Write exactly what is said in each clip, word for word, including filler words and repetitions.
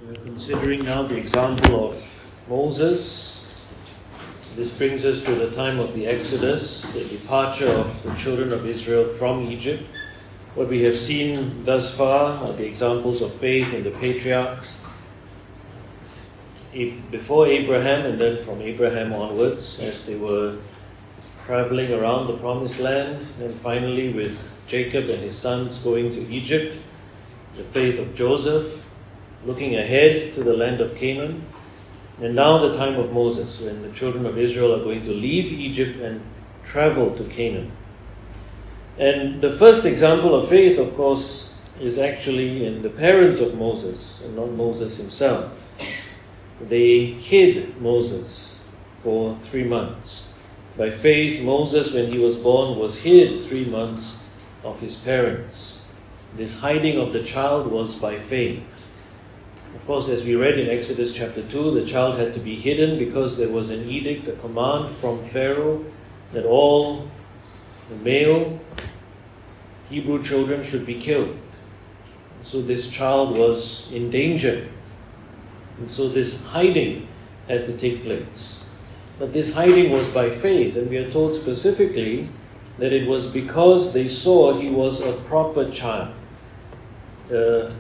We're considering now the example of Moses. This brings us to the time of the Exodus, the departure of the children of Israel from Egypt. What we have seen thus far are the examples of faith in the patriarchs, before Abraham and then from Abraham onwards, as they were traveling around the promised land, and finally with Jacob and his sons going to Egypt, the faith of Joseph, looking ahead to the land of Canaan, and now the time of Moses, when the children of Israel are going to leave Egypt and travel to Canaan. And the first example of faith, of course, is actually in the parents of Moses, and not Moses himself. They hid Moses for three months. By faith, Moses, when he was born, was hid three months of his parents. This hiding of the child was by faith. Of course, as we read in Exodus chapter two, the child had to be hidden because there was an edict, a command from Pharaoh that all the male Hebrew children should be killed. So this child was in danger. And so this hiding had to take place. But this hiding was by faith, and we are told specifically that it was because they saw he was a proper child, a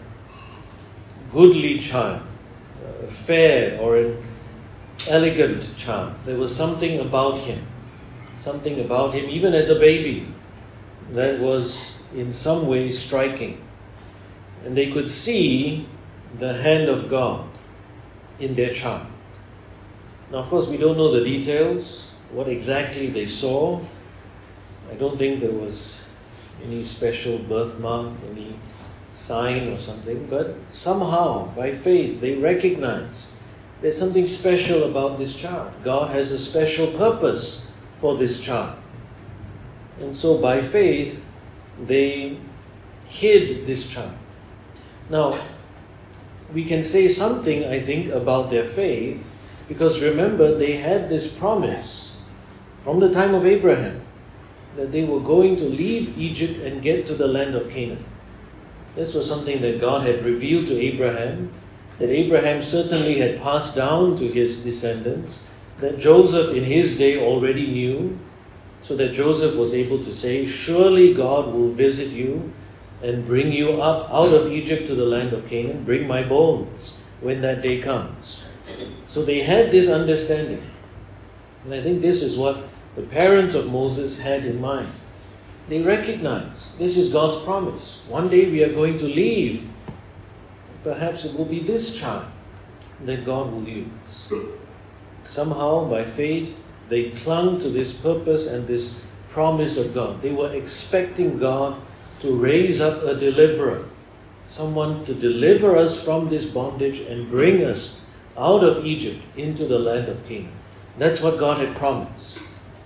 goodly child, a fair or an elegant child. There was something about him, something about him, even as a baby, that was in some way striking. And they could see the hand of God in their child. Now, of course, we don't know the details, what exactly they saw. I don't think there was any special birthmark, any sign or something, but somehow, by faith, they recognized there's something special about this child. God has a special purpose for this child. And so, by faith, they hid this child. Now, we can say something, I think, about their faith, because remember, they had this promise from the time of Abraham that they were going to leave Egypt and get to the land of Canaan. This was something that God had revealed to Abraham, that Abraham certainly had passed down to his descendants, that Joseph in his day already knew, so that Joseph was able to say, surely God will visit you and bring you up out of Egypt to the land of Canaan, bring my bones when that day comes. So they had this understanding. And I think this is what the parents of Moses had in mind. They recognized this is God's promise. One day we are going to leave. Perhaps it will be this child that God will use. Somehow, by faith, they clung to this purpose and this promise of God. They were expecting God to raise up a deliverer, someone to deliver us from this bondage and bring us out of Egypt into the land of Canaan. That's what God had promised.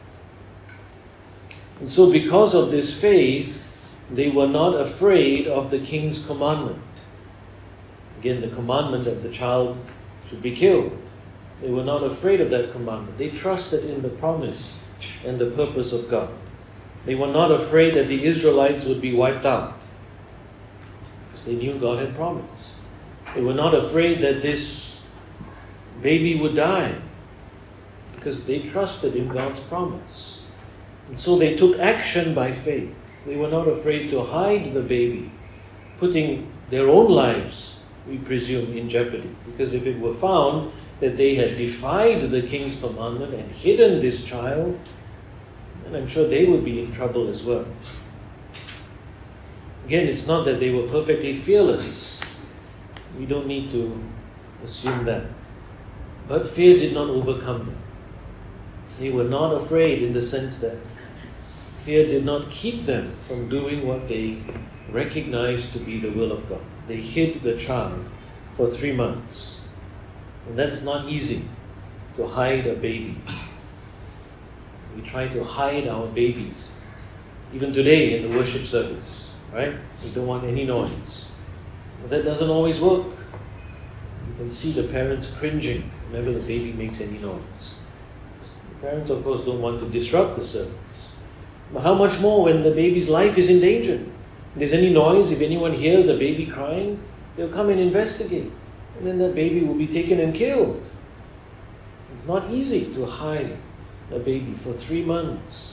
And so because of this faith, they were not afraid of the king's commandment. Again, the commandment that the child should be killed. They were not afraid of that commandment. They trusted in the promise and the purpose of God. They were not afraid that the Israelites would be wiped out, because they knew God had promised. They were not afraid that this baby would die, because they trusted in God's promise. And so they took action by faith. They were not afraid to hide the baby, putting their own lives, we presume, in jeopardy. Because if it were found that they had defied the king's commandment and hidden this child, then I'm sure they would be in trouble as well. Again, it's not that they were perfectly fearless. We don't need to assume that. But fear did not overcome them. They were not afraid in the sense that fear did not keep them from doing what they recognized to be the will of God. They hid the child for three months. And that's not easy, to hide a baby. We try to hide our babies. Even today in the worship service, right? We don't want any noise. But that doesn't always work. You can see the parents cringing whenever the baby makes any noise. The parents, of course, don't want to disrupt the service. But how much more when the baby's life is in danger? If there's any noise, if anyone hears a baby crying, they'll come and investigate. and then that baby will be taken and killed. It's not easy to hide a baby for three months.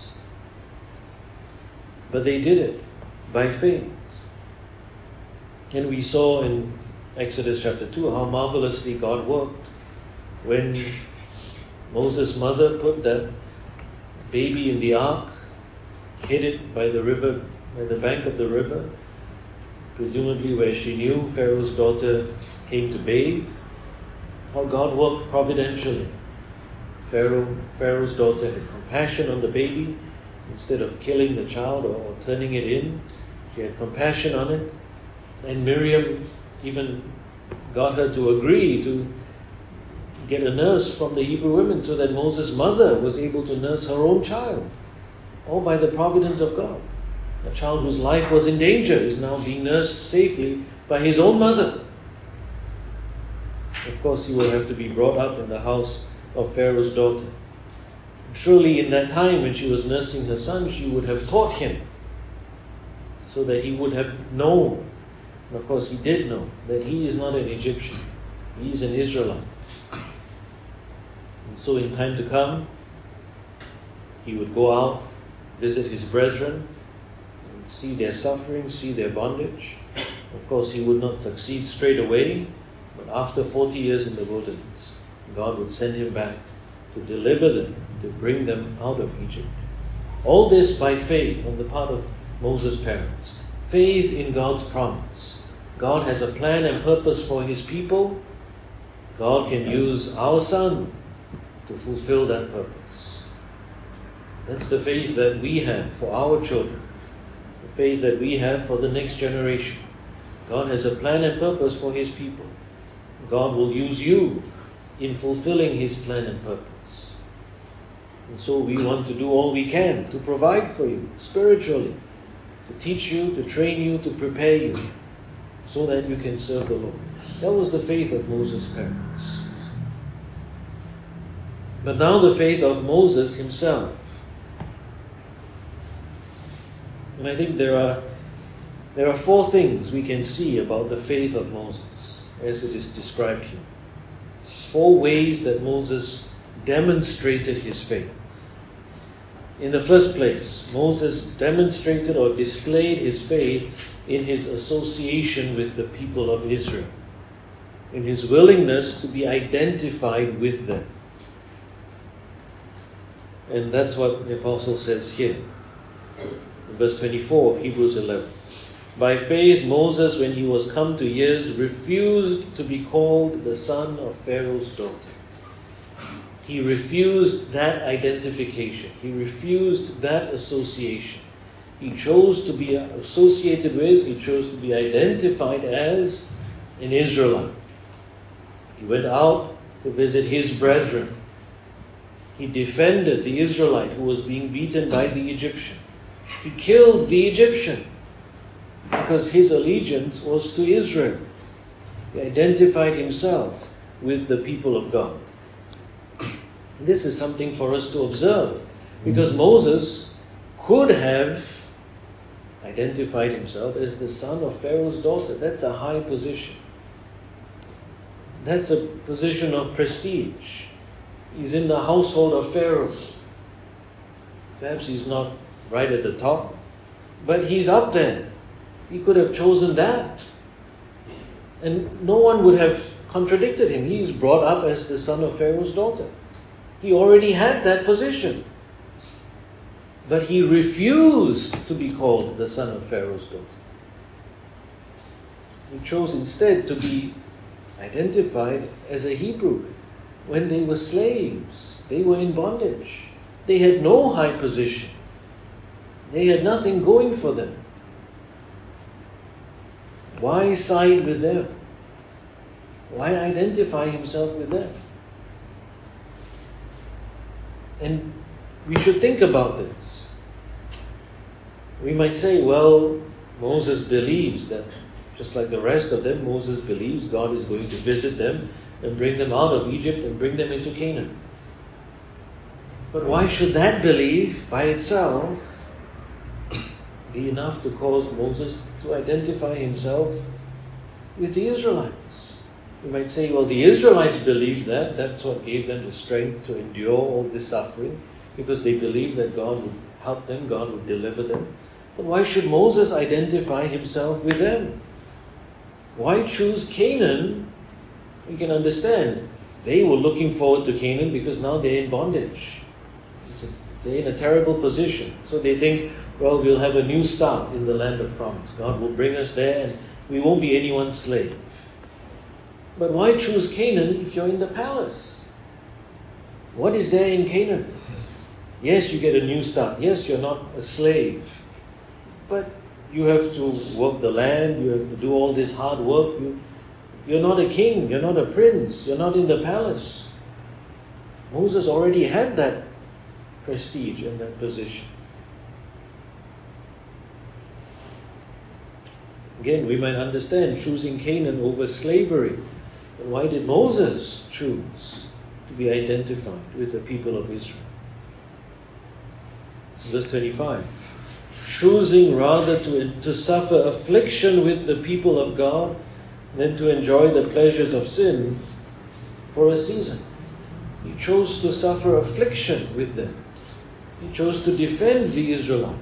But they did it by faith. And we saw in Exodus chapter two how marvelously God worked when Moses' mother put that baby in the ark, hid it by the river, by the bank of the river, presumably where she knew Pharaoh's daughter came to bathe. How God worked providentially. Pharaoh, Pharaoh's daughter had compassion on the baby. Instead of killing the child or, or turning it in, she had compassion on it. And Miriam even got her to agree to get a nurse from the Hebrew women so that Moses' mother was able to nurse her own child. All by the providence of God. A child whose life was in danger is now being nursed safely by his own mother. Of course, he will have to be brought up in the house of Pharaoh's daughter. Surely in that time when she was nursing her son, she would have taught him so that he would have known. And of course he did know that he is not an Egyptian. He is an Israelite. And so in time to come, he would go out, visit his brethren, and see their suffering, see their bondage. Of course he would not succeed straight away, but after forty years in the wilderness, God would send him back to deliver them, to bring them out of Egypt. All this by faith on the part of Moses' parents. Faith in God's promise. God has a plan and purpose for his people. God can use our son to fulfill that purpose. That's the faith that we have for our children. The faith that we have for the next generation. God has a plan and purpose for his people. God will use you in fulfilling his plan and purpose. And so we want to do all we can to provide for you spiritually, to teach you, to train you, to prepare you, so that you can serve the Lord. That was the faith of Moses' parents. But now the faith of Moses himself. And I think there are there are four things we can see about the faith of Moses as it is described here. Four ways that Moses demonstrated his faith. In the first place, Moses demonstrated or displayed his faith in his association with the people of Israel, in his willingness to be identified with them. And that's what the apostle says here, in verse twenty-four of Hebrews eleven. By faith, Moses, when he was come to years, refused to be called the son of Pharaoh's daughter. He refused that identification. He refused that association. He chose to be associated with, he chose to be identified as an Israelite. He went out to visit his brethren. He defended the Israelite who was being beaten by the Egyptian. He killed the Egyptian because his allegiance was to Israel. He identified himself with the people of God. This is something for us to observe, because Moses could have identified himself as the son of Pharaoh's daughter. That's a high position. That's a position of prestige. He's in the household of Pharaoh. Perhaps he's not right at the top, but he's up there. He could have chosen that. And no one would have contradicted him. He's brought up as the son of Pharaoh's daughter. He already had that position. But he refused to be called the son of Pharaoh's daughter. He chose instead to be identified as a Hebrew. When they were slaves, they were in bondage. They had no high position. They had nothing going for them. Why side with them? Why identify himself with them? And we should think about this. We might say, well, Moses believes that, just like the rest of them, Moses believes God is going to visit them and bring them out of Egypt and bring them into Canaan. But why should that belief by itself be enough to cause Moses to identify himself with the Israelites? You might say, well, the Israelites believed that. That's what gave them the strength to endure all this suffering, because they believed that God would help them, God would deliver them. But why should Moses identify himself with them? Why choose Canaan? We can understand. They were looking forward to Canaan because now they're in bondage. They're in a terrible position. So they think, well, we'll have a new start in the land of promise. God will bring us there and we won't be anyone's slave. But why choose Canaan if you're in the palace? What is there in Canaan? Yes, you get a new start. Yes, you're not a slave. But you have to work the land. You have to do all this hard work. You, you're not a king. You're not a prince. You're not in the palace. Moses already had that prestige and that position. Again, we might understand choosing Canaan over slavery. But why did Moses choose to be identified with the people of Israel? Verse twenty-five. Choosing rather to, to suffer affliction with the people of God than to enjoy the pleasures of sin for a season. He chose to suffer affliction with them. He chose to defend the Israelite.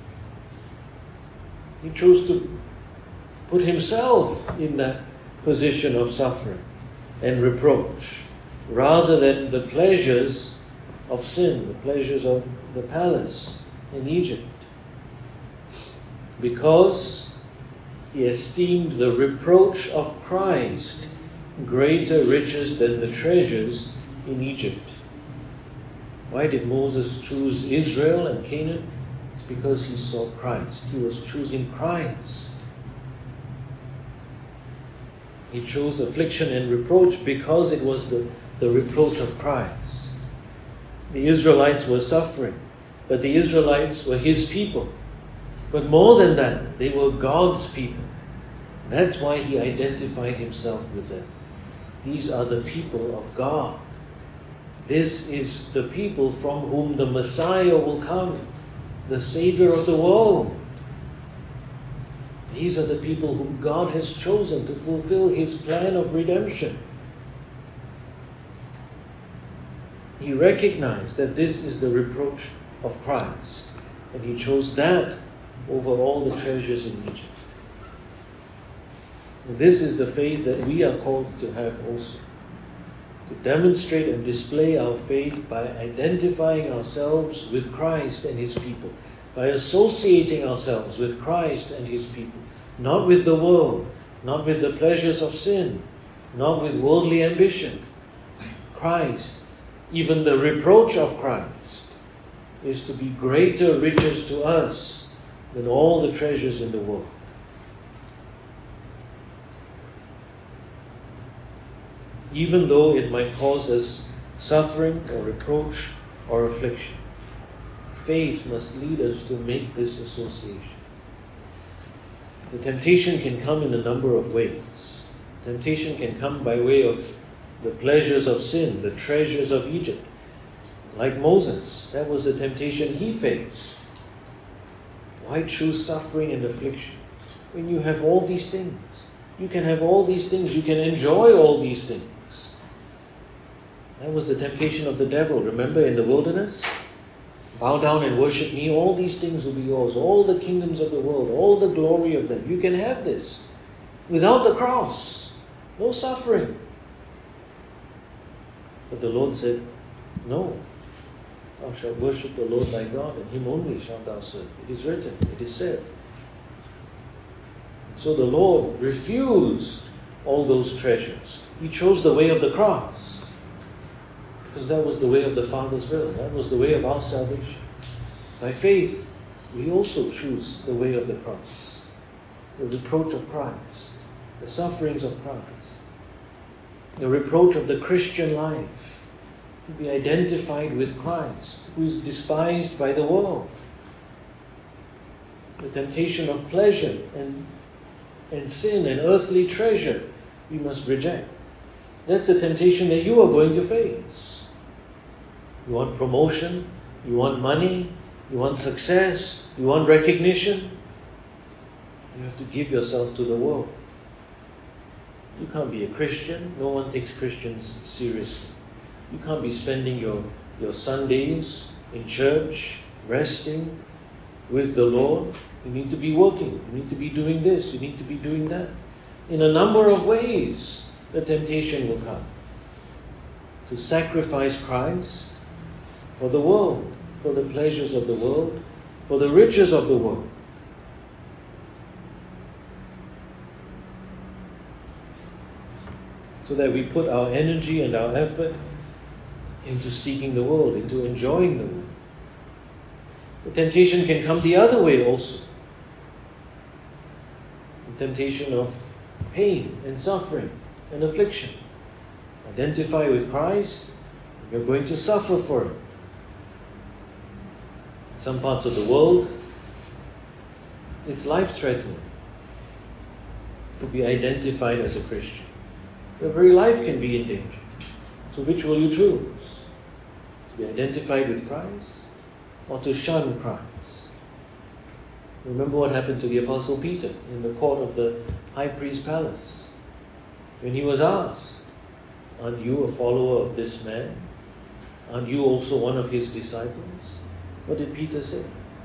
He chose to put himself in that position of suffering and reproach rather than the pleasures of sin, the pleasures of the palace in Egypt. Because he esteemed the reproach of Christ greater riches than the treasures in Egypt. Why did Moses choose Israel and Canaan? It's because he saw Christ. He was choosing Christ. He chose affliction and reproach because it was the, the reproach of Christ. The Israelites were suffering, but the Israelites were his people. But more than that, they were God's people. That's why he identified himself with them. These are the people of God. This is the people from whom the Messiah will come, the Savior of the world. These are the people whom God has chosen to fulfill his plan of redemption. He recognized that this is the reproach of Christ, and he chose that over all the treasures in Egypt. And this is the faith that we are called to have also. To demonstrate and display our faith by identifying ourselves with Christ and his people, by associating ourselves with Christ and his people, not with the world, not with the pleasures of sin, not with worldly ambition. Christ, even the reproach of Christ, is to be greater riches to us than all the treasures in the world. Even though it might cause us suffering or reproach or affliction, faith must lead us to make this association. The temptation can come in a number of ways. Temptation can come by way of the pleasures of sin, the treasures of Egypt. Like Moses, that was the temptation he faced. Why choose suffering and affliction when you have all these things? You can have all these things. You can enjoy all these things. That was the temptation of the devil. Remember in the wilderness? Bow down and worship me. All these things will be yours. All the kingdoms of the world. All the glory of them. You can have this. Without the cross. No suffering. But the Lord said, no. Thou shalt worship the Lord thy God, and him only shalt thou serve. It is written. It is said. So the Lord refused all those treasures. He chose the way of the cross. Because that was the way of the Father's will. That was the way of our salvation. By faith, we also choose the way of the cross. The reproach of Christ. The sufferings of Christ. The reproach of the Christian life. To be identified with Christ, who is despised by the world. The temptation of pleasure and, and sin and earthly treasure we must reject. That's the temptation that you are going to face. You want promotion, you want money, you want success, you want recognition. You have to give yourself to the world. You can't be a Christian. No one takes Christians seriously. You can't be spending your, your Sundays in church, resting with the Lord. You need to be working. You need to be doing this. You need to be doing that. In a number of ways, the temptation will come to sacrifice Christ for the world, for the pleasures of the world, for the riches of the world. So that we put our energy and our effort into seeking the world, into enjoying the world. The temptation can come the other way also. The temptation of pain and suffering and affliction. Identify with Christ, you're going to suffer for it. In some parts of the world, it's life-threatening to be identified as a Christian. Your very life can be in danger. So which will you choose? To be identified with Christ or to shun Christ? Remember what happened to the Apostle Peter in the court of the high priest's palace. When he was asked, aren't you a follower of this man? Aren't you also one of his disciples? What did Peter say?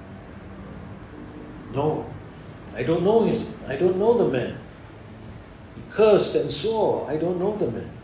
No, I don't know him. I don't know the man. He cursed and swore, I don't know the man.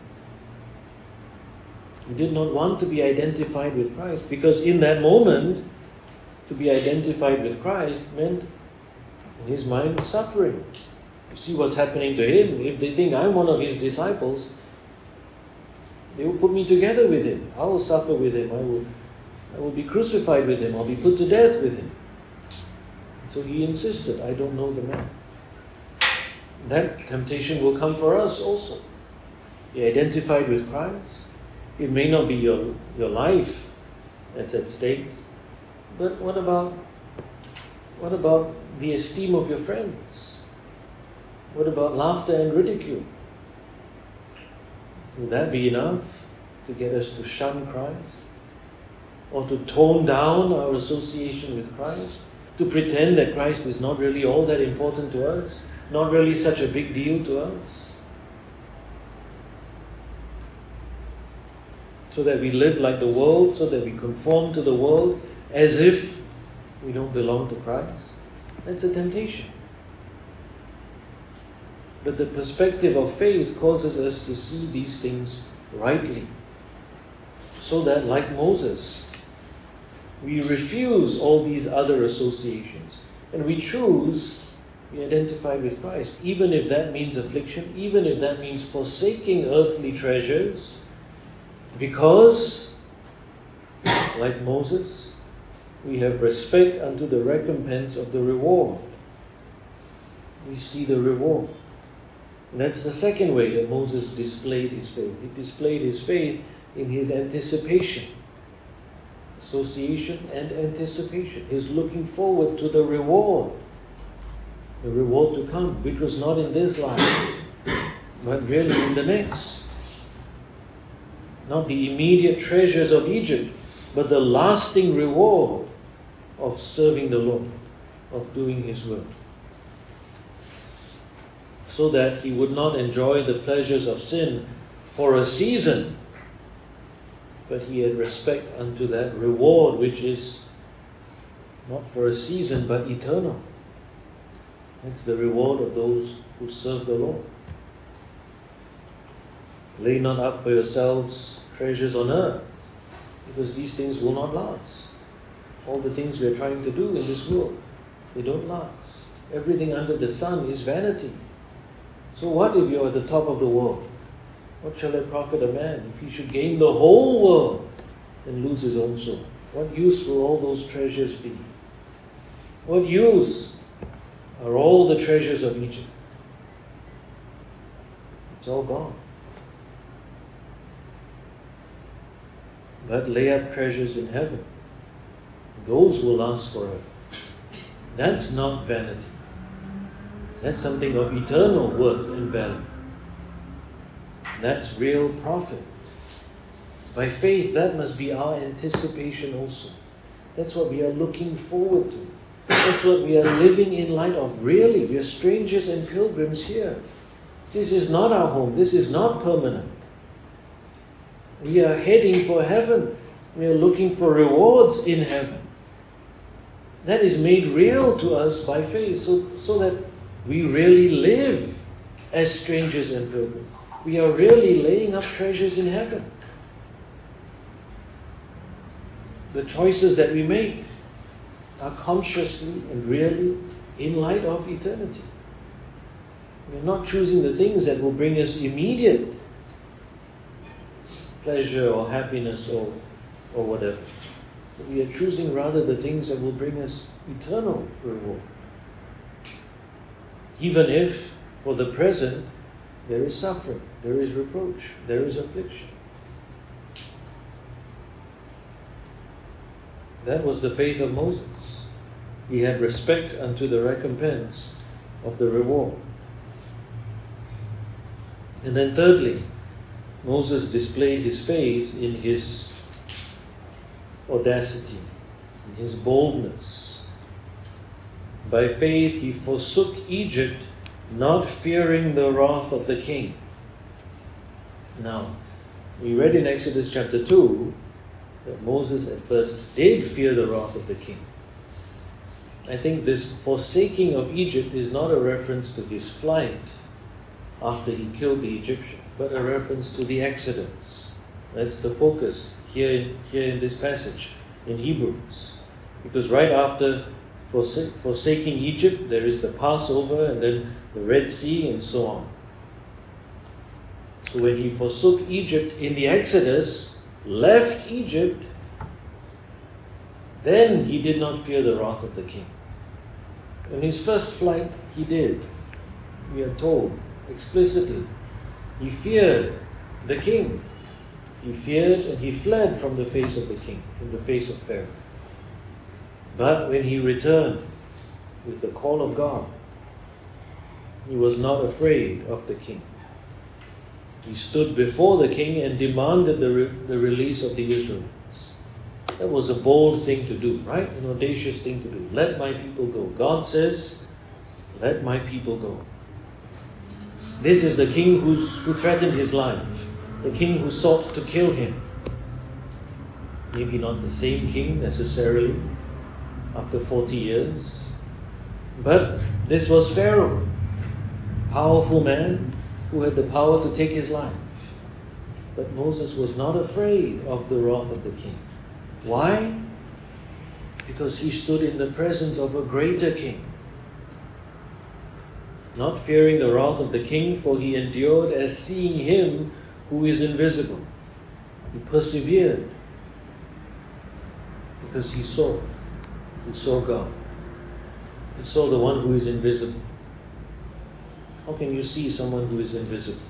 He did not want to be identified with Christ, because in that moment, to be identified with Christ meant, in his mind, suffering. You see what's happening to him. If they think I'm one of his disciples, they will put me together with him. I will suffer with him. I will, I will be crucified with him. I'll be put to death with him. So he insisted, I don't know the man. That temptation will come for us also. Be identified with Christ. It may not be your, your life that's at stake, but what about what about the esteem of your friends? What about laughter and ridicule? Will that be enough to get us to shun Christ? Or to tone down our association with Christ? To pretend that Christ is not really all that important to us? Not really such a big deal to us? So that we live like the world, so that we conform to the world as if we don't belong to Christ? That's a temptation. But the perspective of faith causes us to see these things rightly. So that, like Moses, we refuse all these other associations and we choose to be identified with Christ, even if that means affliction, even if that means forsaking earthly treasures, because, like Moses, we have respect unto the recompense of the reward. We see the reward. And that's the second way that Moses displayed his faith. He displayed his faith in his anticipation. Association and anticipation. His looking forward to the reward. The reward to come, which was not in this life, but really in the next. Not the immediate treasures of Egypt, but the lasting reward of serving the Lord, of doing His will. So that he would not enjoy the pleasures of sin for a season, but he had respect unto that reward which is not for a season but eternal. That's the reward of those who serve the Lord. Lay not up for yourselves treasures on earth, because these things will not last. All the things we are trying to do in this world, they don't last. Everything under the sun is vanity. So what if you are at the top of the world? What shall it profit a man if he should gain the whole world and lose his own soul? What use will all those treasures be? What use are all the treasures of Egypt? It's all gone. But lay up treasures in heaven. Those will last forever. That's not vanity. That's something of eternal worth and value. That's real profit. By faith, that must be our anticipation also. That's what we are looking forward to. That's what we are living in light of. Really, we are strangers and pilgrims here. This is not our home. This is not permanent. We are heading for heaven. We are looking for rewards in heaven. That is made real to us by faith, so, so that we really live as strangers and pilgrims. We are really laying up treasures in heaven. The choices that we make are consciously and really in light of eternity. We are not choosing the things that will bring us immediate pleasure or happiness or, or whatever. But we are choosing rather the things that will bring us eternal reward. Even if, for the present, there is suffering, there is reproach, there is affliction. That was the faith of Moses. He had respect unto the recompense of the reward. And then thirdly, Moses displayed his faith in his audacity, in his boldness. By faith he forsook Egypt, not fearing the wrath of the king. Now, we read in Exodus chapter two that Moses at first did fear the wrath of the king. I think this forsaking of Egypt is not a reference to his flight after he killed the Egyptian, but a reference to the Exodus. That's the focus here in, here in this passage in Hebrews. Because right after forsa- forsaking Egypt, there is the Passover and then the Red Sea and so on. So when he forsook Egypt in the Exodus, left Egypt, then he did not fear the wrath of the king. In his first flight, he did. We are told explicitly. He feared the king. He feared and he fled from the face of the king, from the face of Pharaoh. But when he returned with the call of God, he was not afraid of the king. He stood before the king and demanded the, re- the release of the Israelites. That was a bold thing to do, right? An audacious thing to do. Let my people go. God says, let my people go. This is the king who's, who threatened his life. The king who sought to kill him. Maybe not the same king necessarily after forty years. But this was Pharaoh. Powerful man who had the power to take his life. But Moses was not afraid of the wrath of the king. Why? Because he stood in the presence of a greater king. Not fearing the wrath of the king, for he endured as seeing him who is invisible. He persevered because he saw. He saw God. He saw the one who is invisible. How can you see someone who is invisible?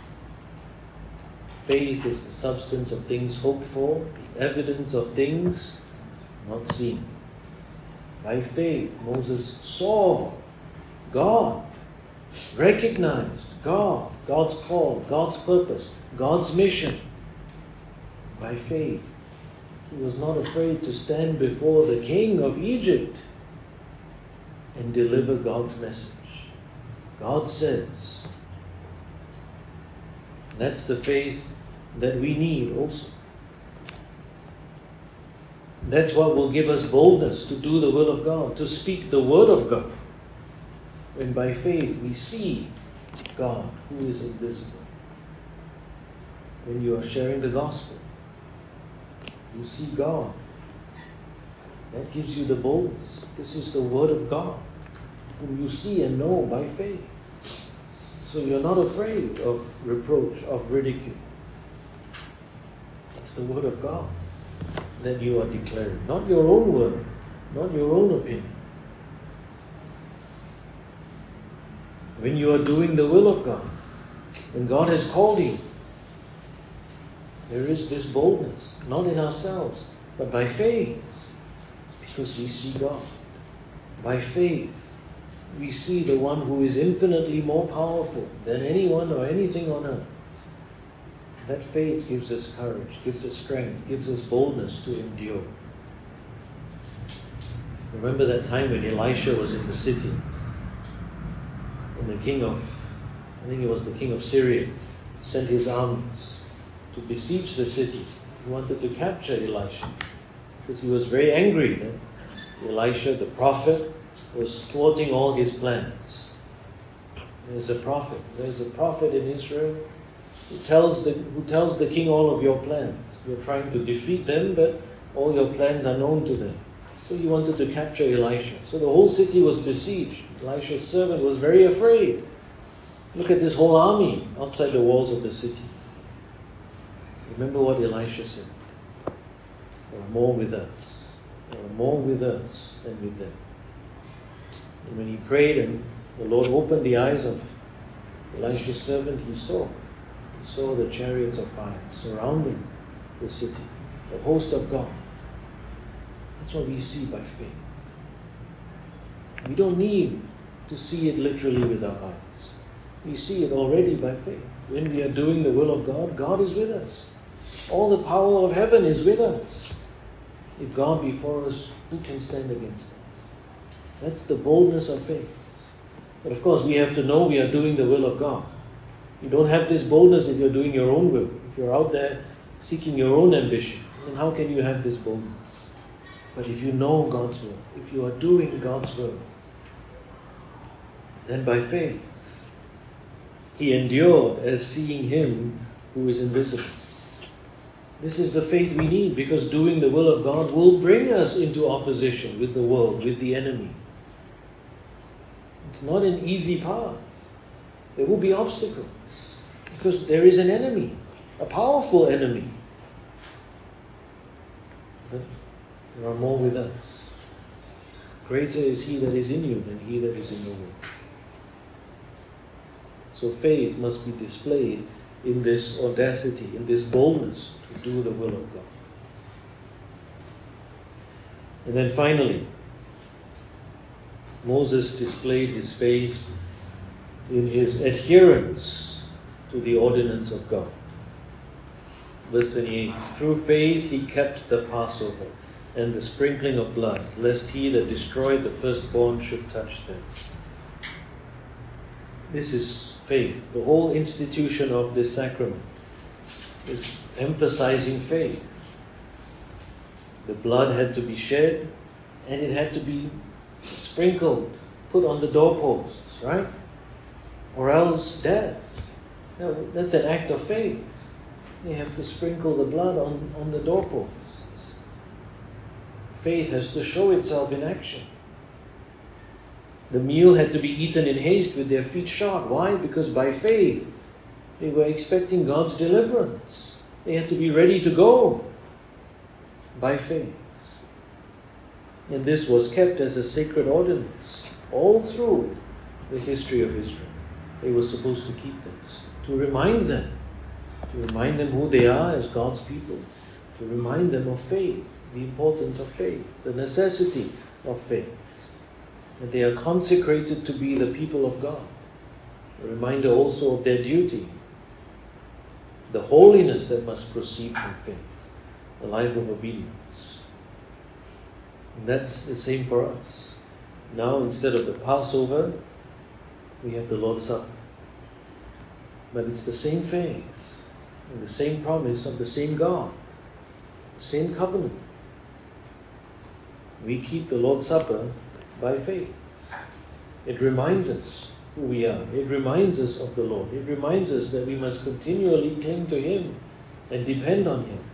Faith is the substance of things hoped for, the evidence of things not seen. By faith, Moses saw God, recognized God, God's call, God's purpose, God's mission. By faith, he was not afraid to stand before the king of Egypt and deliver God's message. God says. That's the faith that we need also. That's what will give us boldness to do the will of God, to speak the word of God. When by faith we see God who is invisible. When you are sharing the gospel, you see God. That gives you the boldness. This is the word of God, whom you see and know by faith. So you're not afraid of reproach, of ridicule. It's the word of God that you are declaring. Not your own word, not your own opinion. When you are doing the will of God, when God has called you, there is this boldness, not in ourselves, but by faith, because we see God. By faith, we see the one who is infinitely more powerful than anyone or anything on earth. That faith gives us courage, gives us strength, gives us boldness to endure. Remember that time when Elisha was in the city, and the king of I think it was the king of Syria, sent his armies to besiege the city. He wanted to capture Elisha because he was very angry that Elisha, the prophet, was thwarting all his plans. There's a prophet. There's a prophet in Israel who tells the who tells the king all of your plans. You're trying to defeat them, but all your plans are known to them. So he wanted to capture Elisha. So the whole city was besieged. Elisha's servant was very afraid. Look at this whole army outside the walls of the city. Remember what Elisha said. There are more with us. There are more with us than with them. And when he prayed and the Lord opened the eyes of Elisha's servant, he saw. He saw the chariots of fire surrounding the city, the host of God. That's what we see by faith. We don't need to see it literally with our eyes. We see it already by faith. When we are doing the will of God, God is with us. All the power of heaven is with us. If God be for us, who can stand against us? That's the boldness of faith. But of course, we have to know we are doing the will of God. You don't have this boldness if you're doing your own will. If you're out there seeking your own ambition, then how can you have this boldness? But if you know God's will, if you are doing God's will, then by faith, he endured as seeing him who is invisible. This is the faith we need, because doing the will of God will bring us into opposition with the world, with the enemy. It's not an easy path. There will be obstacles, because there is an enemy, a powerful enemy. But there are more with us. Greater is he that is in you than he that is in the world. So faith must be displayed in this audacity, in this boldness to do the will of God. And then finally, Moses displayed his faith in his adherence to the ordinance of God. Verse twenty-eight, through faith he kept the Passover and the sprinkling of blood, lest he that destroyed the firstborn should touch them. This is faith. The whole institution of this sacrament is emphasizing faith. The blood had to be shed, and it had to be sprinkled, put on the doorposts, right? Or else death. Now, that's an act of faith. You have to sprinkle the blood on, on the doorposts. Faith has to show itself in action. The meal had to be eaten in haste with their feet shod. Why? Because by faith they were expecting God's deliverance. They had to be ready to go by faith. And this was kept as a sacred ordinance all through the history of Israel. They were supposed to keep this, to remind them, to remind them who they are as God's people, to remind them of faith, the importance of faith, the necessity of faith. That they are consecrated to be the people of God. A reminder also of their duty, the holiness that must proceed from faith, the life of obedience. And that's the same for us. Now, instead of the Passover, we have the Lord's Supper. But it's the same faith and the same promise of the same God, the same covenant. We keep the Lord's Supper by faith. It reminds us who we are. It reminds us of the Lord. It reminds us that we must continually cling to Him and depend on Him.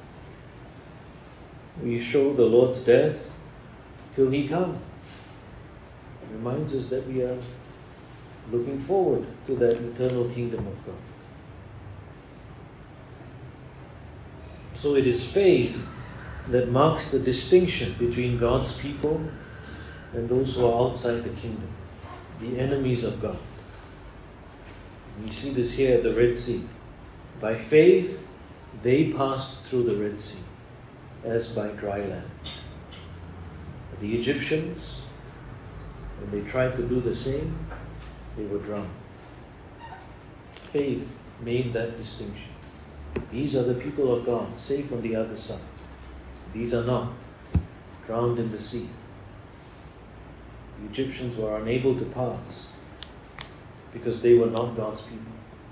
We show the Lord's death till He comes. It reminds us that we are looking forward to that eternal kingdom of God. So it is faith that marks the distinction between God's people and those who are outside the kingdom, the enemies of God. We see this here at the Red Sea. By faith, they passed through the Red Sea as by dry land. The Egyptians, when they tried to do the same, they were drowned. Faith made that distinction. These are the people of God, safe on the other side. These are not, drowned in the sea. The Egyptians were unable to pass. because they were not God's people.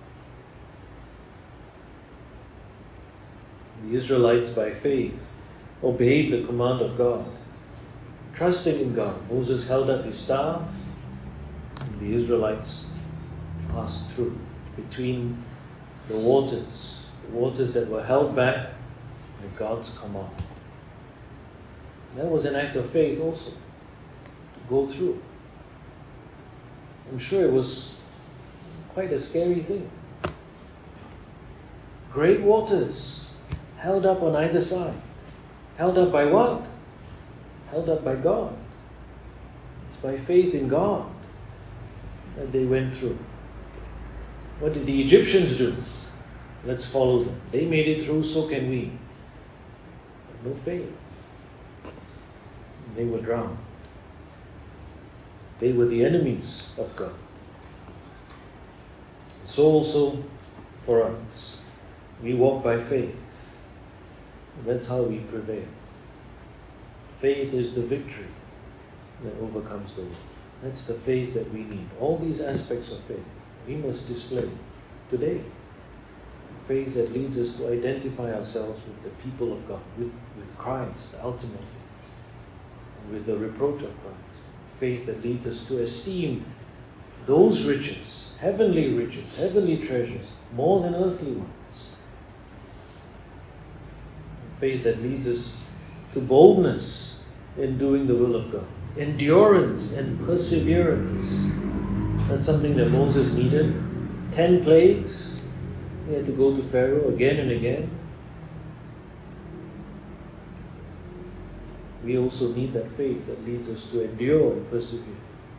The Israelites, by faith, obeyed the command of God, trusting in God. Moses held up his staff, and the Israelites passed through between the waters, the waters that were held back by God's command. That was an act of faith also, to go through. I'm sure it was quite a scary thing. Great waters held up on either side. Held up by what? Held up by God. It's by faith in God that they went through. What did the Egyptians do? Let's follow them. They made it through, so can we. But no faith. They were drowned. They were the enemies of God. So also for us. We walk by faith. That's how we prevail. Faith is the victory that overcomes the world. That's the faith that we need. All these aspects of faith we must display today. Faith that leads us to identify ourselves with the people of God, with, with Christ ultimately, with the reproach of Christ. Faith that leads us to esteem those riches, heavenly riches, heavenly treasures, more than earthly ones. Faith that leads us to boldness in doing the will of God, endurance and perseverance. That's something that Moses needed. Ten plagues. He had to go to Pharaoh again and again. We also need that faith that leads us to endure and persevere.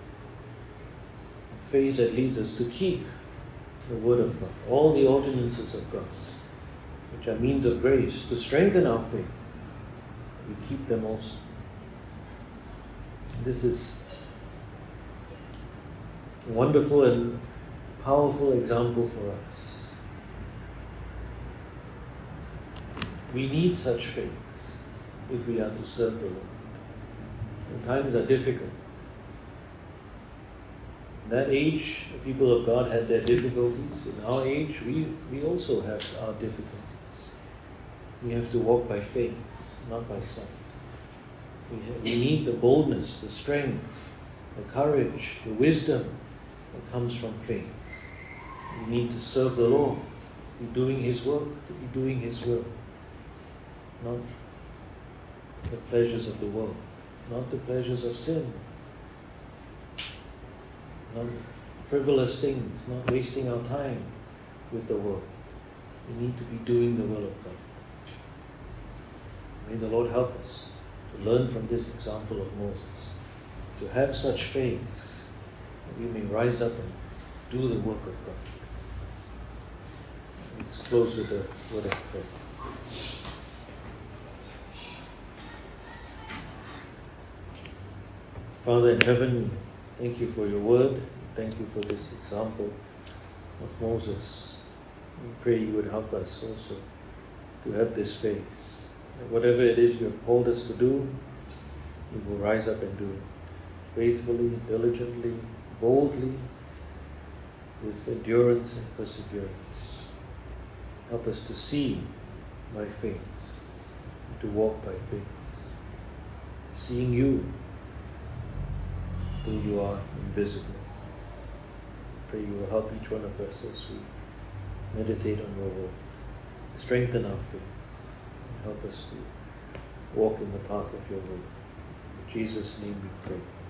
Faith that leads us to keep the Word of God, all the ordinances of God, which are means of grace, to strengthen our faith. We keep them also. This is a wonderful and powerful example for us. We need such faith if we are to serve the Lord. And times are difficult. In that age, the people of God had their difficulties. In our age, we, we also have our difficulties. We have to walk by faith, not by sight. We, have, we need the boldness, the strength, the courage, the wisdom that comes from faith. We need to serve the Lord, be doing His work, to be doing His will. Not the pleasures of the world, not the pleasures of sin, not frivolous things, not wasting our time with the world. We need to be doing the will of God. May the Lord help us to learn from this example of Moses, to have such faith that we may rise up and do the work of God. Let's close with a word of prayer. Father in heaven, thank you for your word. Thank you for this example of Moses. We pray you would help us also to have this faith. That whatever it is you have called us to do, we will rise up and do it faithfully, diligently, boldly, with endurance and perseverance. Help us to see by faith and to walk by faith, seeing you though you are invisible. Pray you will help each one of us as we meditate on your word. Strengthen our faith and help us to walk in the path of your word. In Jesus' name we pray.